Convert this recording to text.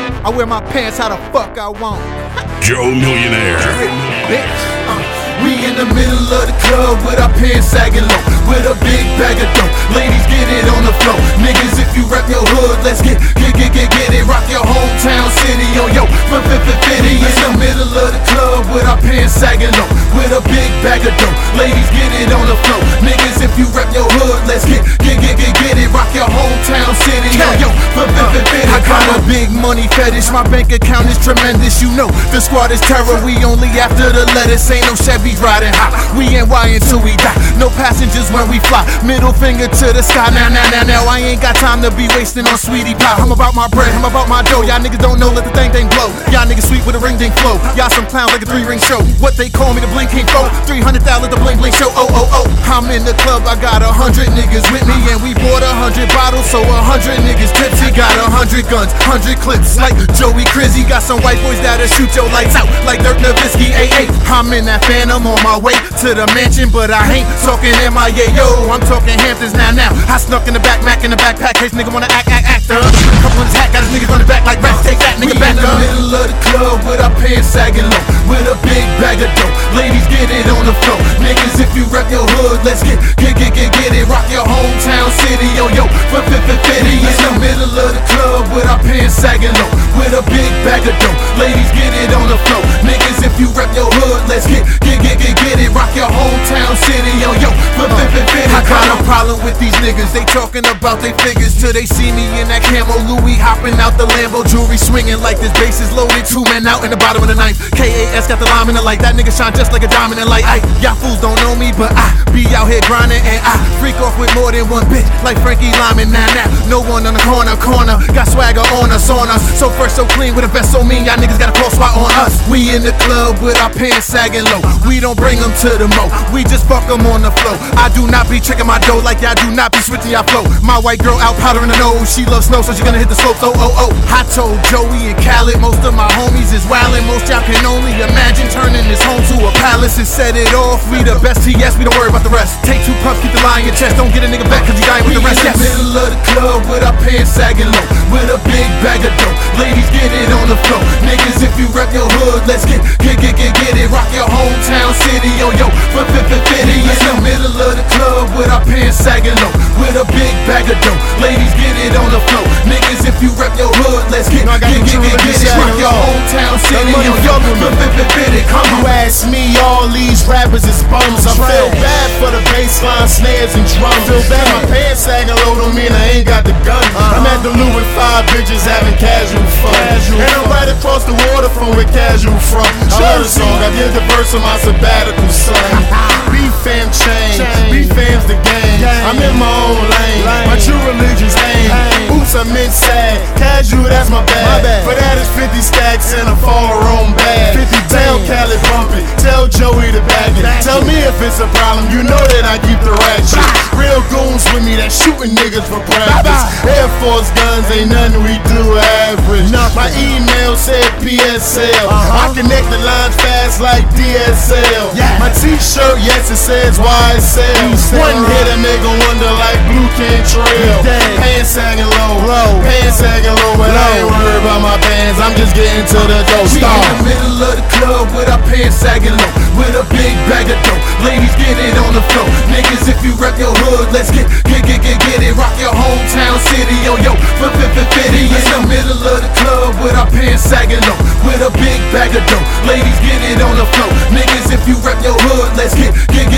I wear my pants how the fuck I want. Joe Millionaire. Bitch. We in the middle of the club with our pants sagging low, with a big bag of dough. Ladies, get it on the floor. Niggas, if you rep your hood, let's get it. Rock your hometown city on yo fitty. In the middle of the club with our pants sagging low, with a big bag of dough. Ladies, get it on the floor. Niggas, if you rep your hood, let's get it. Rock your hometown city on yo fitty. I got a big money fetish. My bank account is tremendous. You know the squad is terror. We only after the lettuce. Ain't no Chevy riding hot. We NY until we die. No passengers when we fly. Middle finger to the sky. Now. I ain't got time to be wasting on sweetie pie. I'm about my bread. I'm about my dough. Y'all niggas don't know. Let the thing blow. Y'all niggas sweet with a ring ding flow. Y'all some clowns like a 3-ring show. What they call me, the Blink King Foe. 300,000 the Bling show. Oh. I'm in the club. I got 100 niggas with me, and we bought 100 bottles, so 100 niggas tipsy. Got 100 guns, 100 clips like Joey Crizzy. Got some white boys that'll shoot your lights out like Dirk Nowitzki. I'm in that Phantom on my way to the mansion, but I ain't talking MIA, yo. I'm talking Hamptons now. I snuck in the back, Mac in the backpack, case nigga wanna act. Couple in his hat, got his niggas running back like rats. Take that nigga back. We in the middle of the club with our pants sagging low, with a big bag of dough. Ladies, get it on the floor. Niggas, if you rep your hood, let's get it. Rock your hometown city on yo fitty. In the middle of the club with our pants sagging low, with a big bag of dough. Ladies, get it on the floor. Niggas, if you rep your hood, let's get it. Rock your hometown city on yo fitty. I got a problem with these niggas. They talking about they figures till they see me in that camo Louis hopping out the Lambo, jewelry swinging like this bass is loaded. 2 men out in the bottom of the ninth. KAS got the lime in the light. That nigga shine just like a diamond in light. Y'all fools don't know me, but I be out here grinding, and I freak off with more than one bitch like Frankie Lyman. Now, no one on the corner. Got swagger on us. So fresh, so clean with a vest so mean. Y'all niggas got a cross spot on us. We in the club with our pants sagging low. We don't bring them to the mo. We just fuck them on the floor. I do not be checking my dough like y'all do not be switching y'all flow. My white girl out powdering the nose. She loves snow, so she gonna hit the slopes. Oh. I told Joey and Khaled, most of my homies is wildin'. Most y'all can only imagine turning this home to a palace and set it off. We the best TS, we don't worry about the rest. Take 2 puffs, keep the lie in your chest. Don't get a nigga back cause you dying with the rest. We in the middle of the club with our pants sagging low, with a big bag of dough. Ladies, get it on the floor. Niggas, if you rep your hood, let's get it. Rock your hometown city on yo fitty. In the middle of the club with our pants sagging low, with a big bag of dough. Ladies, get it on the floor. Niggas, if you rep your hood, let's get it. Rock your hometown city on yo fitty. Come on. You ask me, all these rappers is bums. I feel bad for the bassline, snares, and drums. Feel bad. My pants sagging low don't mean I ain't got the gun. I'm at the Lou with 5 bitches having casual fun. And I'm right across the water from where Casual from. I heard a song, I did the verse of my sabbatical, son. B-Fam chain, B-Fam's the game. I'm in my own lane, my true religion's aim. Oops, I meant sad, Casual, that's my bad. But that is 50 stacks in a four-room bag. Tell Khaled bump it, tell Joey to back it. Tell me if it's a problem, you know that I keep the ratchet. Real goons with me that shooting niggas for practice. Air Force guns ain't nothing we do average. My email said PSL. I connect the lines fast like DSL. My t-shirt, yes it says YSL. One hit a nigga wonder like Blue Cantrell. Pants sagging low, but I ain't worried about my pants. I'm just getting to the dough. We in the middle of the club with our pants sagging low, with a big bag of dough. Ladies, get it on the floor. Niggas, if you rep your hood, let's get it. Rock your hometown city on yo fitty. In the middle of the club with our pants sagging low, with a big bag of dough. Ladies, get it on the floor. Niggas, if you rep your hood, let's get